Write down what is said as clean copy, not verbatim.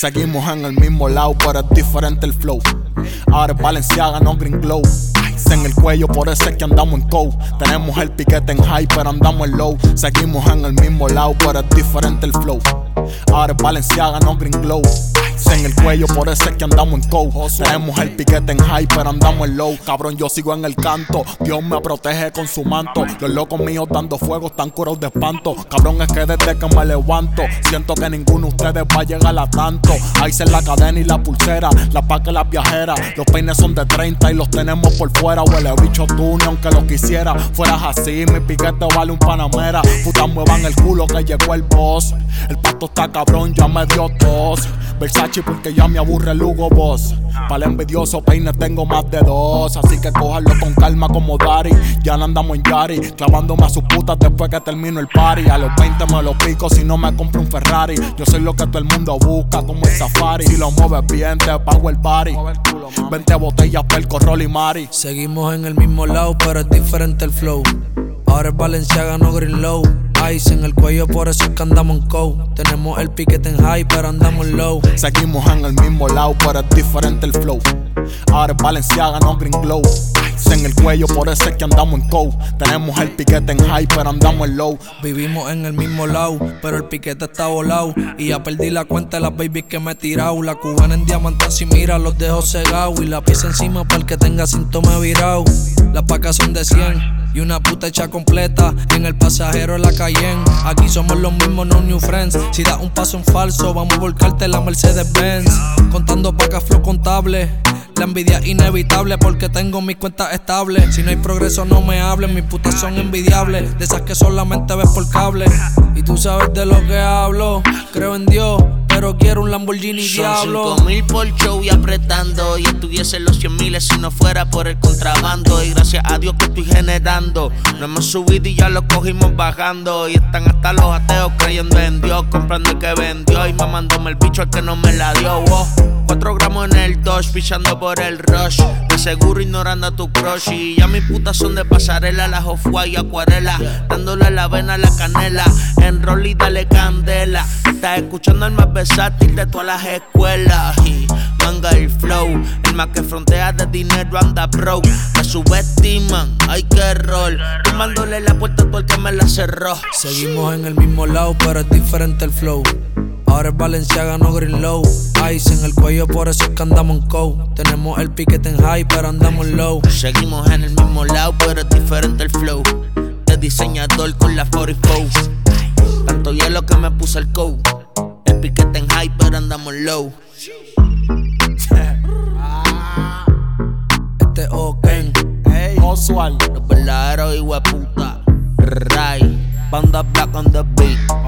Seguimos en el mismo lado, pero es diferente el flow. Ahora es Balenciaga, no Green Glow. En el cuello, por eso es que andamos en cow. Tenemos el piquete en high, pero andamos en low. Seguimos en el mismo lado, pero es diferente el flow. Ahora es Balenciaga, no Green Glow. En el cuello, por eso es que andamos en cow. Tenemos el piquete en high, pero andamos en low. Cabrón, yo sigo en el canto, Dios me protege con su manto. Los locos míos dando fuego están curados de espanto. Cabrón, es que desde que me levanto siento que ninguno de ustedes va a llegar a tanto. Ahí se la cadena y la pulsera, la paca y las viajeras. Los peines son de 30 y los tenemos por fuera. Huele bicho tú, ni aunque lo quisiera. Fueras así, mi piquete vale un panamera. Puta, muevan el culo que llegó el boss. El pato está cabrón, ya me dio tos. Versace porque ya me aburre el Hugo Boss. Para el envidioso peines tengo más de 2. Así que cójanlo con calma como Dari. Ya no andamos en Yari, clavándome a sus putas después que termino el party. A los 20 me lo pico si no me compro un Ferrari. Yo soy lo que todo el mundo busca como el Safari. Si lo mueves bien te pago el party. 20 botellas perco, Roll y Mari. Seguimos en el mismo lado, pero es diferente el flow. Ahora es Balenciaga, no Green Low. Ice en el cuello, por eso es que andamos en cow. Tenemos el piquete en high, pero andamos en low. Seguimos en el mismo lado, pero es diferente el flow. Ahora es Balenciaga, no Green Glow. En el cuello, por eso es que andamos en cow. Tenemos el piquete en high, pero andamos en low. Vivimos en el mismo lado, pero el piquete está volado. Y ya perdí la cuenta de las babies que me he tirado. La cubana en diamante si mira, los dejo cegados. Y la pisa encima para el que tenga síntoma virado. Las pacas son de 100 y una puta hecha completa. En el pasajero la Cayenne. Aquí somos los mismos, no new friends. Si das un paso en falso, vamos a volcarte la Mercedes-Benz. Contando pacas flow contable. La envidia es inevitable porque tengo mis cuentas estables. Si no hay progreso no me hablen, mis putas son envidiables. De esas que solamente ves por cable. Y tú sabes de lo que hablo. Creo en Dios, pero quiero un Lamborghini Diablo. Son 5,000 por show y apretando. Y estuviese los 100,000 si no fuera por el contrabando. Y gracias a Dios que estoy generando. No hemos subido y ya lo cogimos bajando. Y están hasta los ateos creyendo en Dios, comprando el que vendió y mamándome el bicho al que no me la dio. 4 gramos en el Dodge, pichando por el rush. De seguro ignorando a tu crush. Y ya mis putas son de pasarela, las off-white y acuarela. Dándole la avena a la canela. En roll y dale candela. Estás escuchando el más versátil de todas las escuelas. Y manga el flow, el más que frontea de dinero anda broke. Me subestiman, hay que roll. Tomándole la puerta a todo el que me la cerró. Seguimos en el mismo lado, pero es diferente el flow. Ahora es Balenciaga, no Green Low. Ice en el cuello, por eso es que andamos en cow. Tenemos el piquete en high, pero andamos en low. Seguimos en el mismo lado, pero es diferente el flow. De diseñador con la 44. Tanto hielo que me puso el cow. El piquete en high, pero andamos en low. Este Oken, Hey, Oswald. Los verdaderos hijueputa. Ray, Banda Black on the beat.